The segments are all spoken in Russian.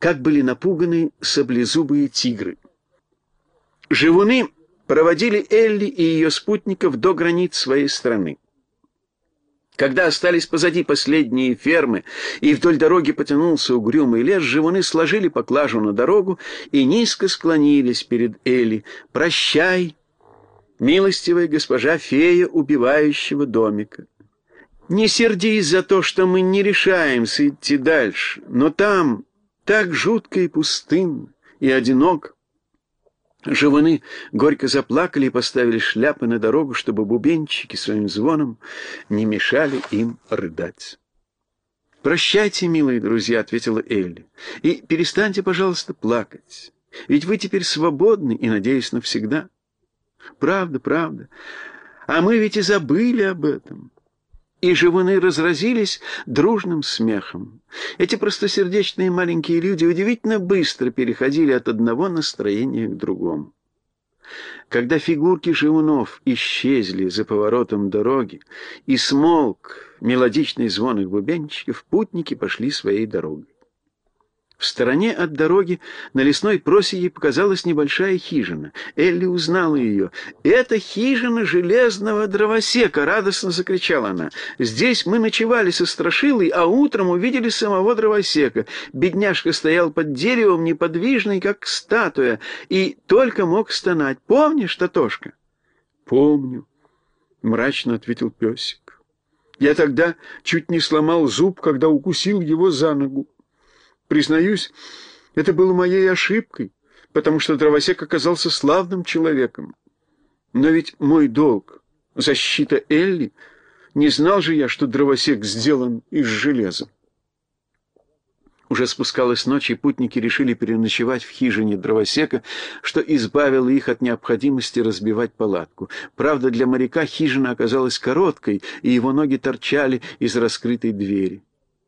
как были напуганы саблезубые тигры. Живуны проводили Элли и ее спутников до границ своей страны. Когда остались позади последние фермы, и вдоль дороги потянулся угрюмый лес, живуны сложили поклажу на дорогу и низко склонились перед Элли. «Прощай, милостивая госпожа фея убивающего домика. Не сердись за то, что мы не решаемся идти дальше, но там так жутко и пустынно, и одиноко». Живуны горько заплакали и поставили шляпы на дорогу, чтобы бубенчики своим звоном не мешали им рыдать. «Прощайте, милые друзья», — ответила Элли, — «и перестаньте, пожалуйста, плакать, ведь вы теперь свободны и, надеюсь, навсегда». «Правда, правда. А мы ведь и забыли об этом». И живуны разразились дружным смехом. Эти простосердечные маленькие люди удивительно быстро переходили от одного настроения к другому. Когда фигурки живунов исчезли за поворотом дороги и смолк мелодичный звон их бубенчиков, путники пошли своей дорогой. В стороне от дороги на лесной просеке показалась небольшая хижина. Элли узнала ее. «Это хижина железного дровосека!» — радостно закричала она. «Здесь мы ночевали со Страшилой, а утром увидели самого дровосека. Бедняжка стоял под деревом, неподвижный, как статуя, и только мог стонать. Помнишь, Татошка?» «Помню», — мрачно ответил песик. «Я тогда чуть не сломал зуб, когда укусил его за ногу. Признаюсь, это было моей ошибкой, потому что дровосек оказался славным человеком. Но ведь мой долг — защита Элли. Не знал же я, что дровосек сделан из железа». Уже спускалась ночь, и путники решили переночевать в хижине дровосека, что избавило их от необходимости разбивать палатку. Правда, для моряка хижина оказалась короткой, и его ноги торчали из раскрытой двери.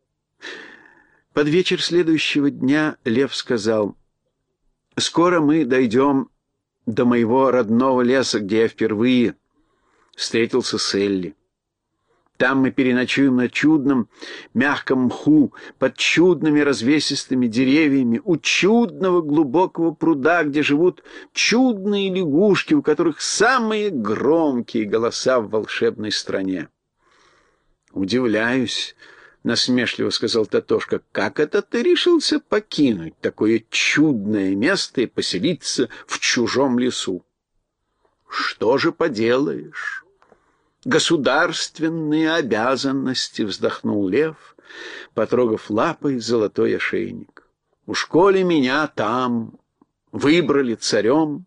Под вечер следующего дня Лев сказал: «Скоро мы дойдем до моего родного леса, где я впервые встретился с Элли. Там мы переночуем на чудном мягком мху, под чудными развесистыми деревьями, у чудного глубокого пруда, где живут чудные лягушки, у которых самые громкие голоса в волшебной стране». «Удивляюсь», — насмешливо сказал Татошка, — «как это ты решился покинуть такое чудное место и поселиться в чужом лесу?» «Что же поделаешь? Государственные обязанности», — вздохнул Лев, потрогав лапой золотой ошейник. «Уж коли меня там выбрали царем».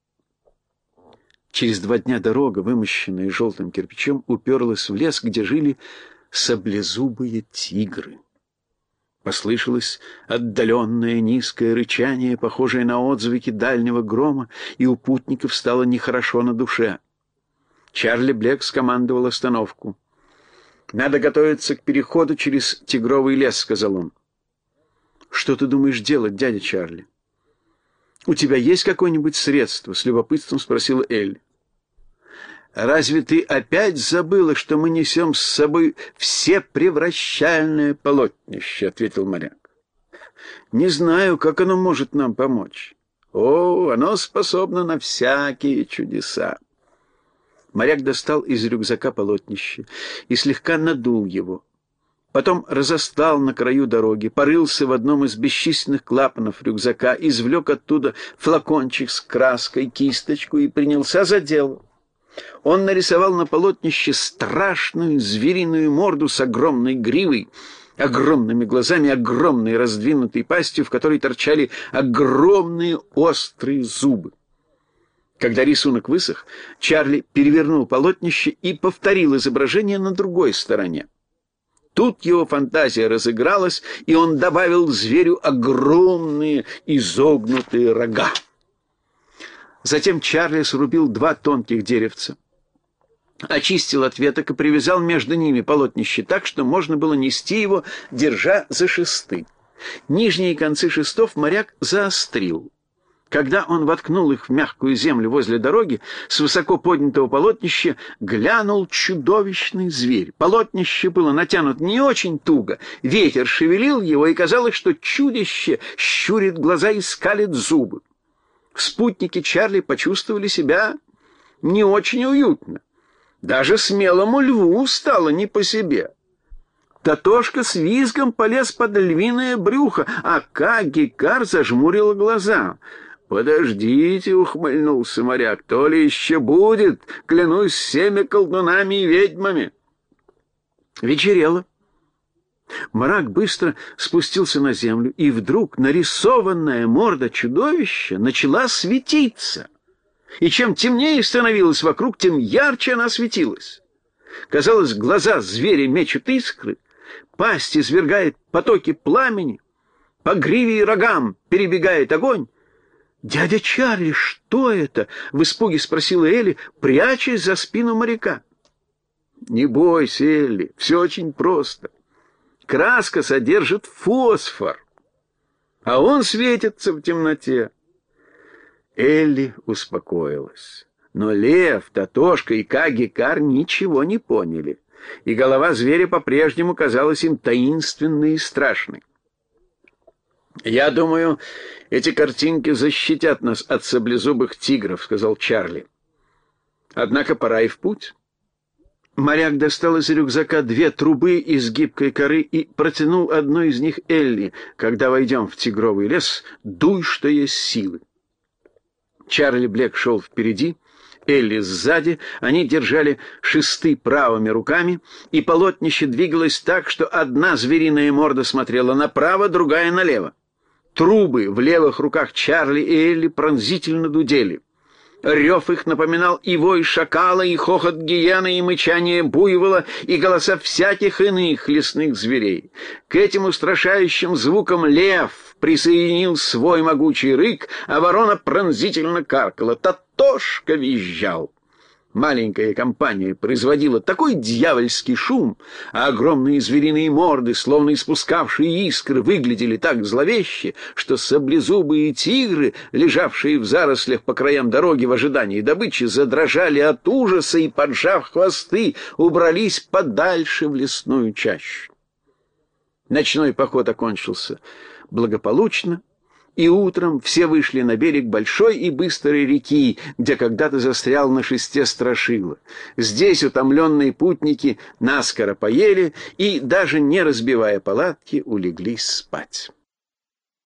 Через 2 дня дорога, вымощенная желтым кирпичом, уперлась в лес, где жили саблезубые тигры. Послышалось отдаленное низкое рычание, похожее на отзвуки дальнего грома, и у путников стало нехорошо на душе. Чарли Блек скомандовал остановку. «Надо готовиться к переходу через тигровый лес», — сказал он. «Что ты думаешь делать, дядя Чарли?» «У тебя есть какое-нибудь средство?» — с любопытством спросила Элли. «Разве ты опять забыла, что мы несем с собой всепревращальное полотнище?» — ответил моряк. «Не знаю, как оно может нам помочь». «О, оно способно на всякие чудеса». Моряк достал из рюкзака полотнище и слегка надул его. Потом разостал на краю дороги, порылся в одном из бесчисленных клапанов рюкзака, извлек оттуда флакончик с краской, кисточку и принялся за дело. Он нарисовал на полотнище страшную звериную морду с огромной гривой, огромными глазами, огромной раздвинутой пастью, в которой торчали огромные острые зубы. Когда рисунок высох, Чарли перевернул полотнище и повторил изображение на другой стороне. Тут его фантазия разыгралась, и он добавил зверю огромные изогнутые рога. Затем Чарли срубил 2 тонких деревца, очистил от веток и привязал между ними полотнище так, что можно было нести его, держа за шесты. Нижние концы шестов моряк заострил. Когда он воткнул их в мягкую землю возле дороги, с высоко поднятого полотнища глянул чудовищный зверь. Полотнище было натянуто не очень туго, ветер шевелил его, и казалось, что чудище щурит глаза и скалит зубы. Спутники Чарли почувствовали себя не очень уютно. Даже смелому льву стало не по себе. Татошка с визгом полез под львиное брюхо, а Ка-Гекар зажмурила глаза. «Подождите», — ухмыльнулся моряк, — «то ли еще будет, клянусь всеми колдунами и ведьмами». Вечерело. Мрак быстро спустился на землю, и вдруг нарисованная морда чудовища начала светиться. И чем темнее становилось вокруг, тем ярче она светилась. Казалось, глаза зверя мечут искры, пасть извергает потоки пламени, по гриве и рогам перебегает огонь. «Дядя Чарли, что это?» — в испуге спросила Элли, прячась за спину моряка. «Не бойся, Элли, все очень просто. Краска содержит фосфор, а он светится в темноте». Элли успокоилась. Но лев, Татошка и Ка-Гекар ничего не поняли, и голова зверя по-прежнему казалась им таинственной и страшной. «Я думаю, эти картинки защитят нас от саблезубых тигров», — сказал Чарли. «Однако пора и в путь». Моряк достал из рюкзака 2 трубы из гибкой коры и протянул одну из них Элли. «Когда войдем в тигровый лес, дуй, что есть силы». Чарли Блек шел впереди, Элли сзади, они держали шесты правыми руками, и полотнище двигалось так, что одна звериная морда смотрела направо, другая налево. Трубы в левых руках Чарли и Элли пронзительно дудели. Рев их напоминал и вой шакала, и хохот гиены, и мычание буйвола, и голоса всяких иных лесных зверей. К этим устрашающим звукам лев присоединил свой могучий рык, а ворона пронзительно каркала. Татошка визжал. Маленькая компания производила такой дьявольский шум, а огромные звериные морды, словно испускавшие искры, выглядели так зловеще, что саблезубые тигры, лежавшие в зарослях по краям дороги в ожидании добычи, задрожали от ужаса и, поджав хвосты, убрались подальше в лесную чащу. Ночной поход окончился благополучно, и утром все вышли на берег большой и быстрой реки, где когда-то застрял на шесте Страшила. Здесь утомленные путники наскоро поели и, даже не разбивая палатки, улеглись спать.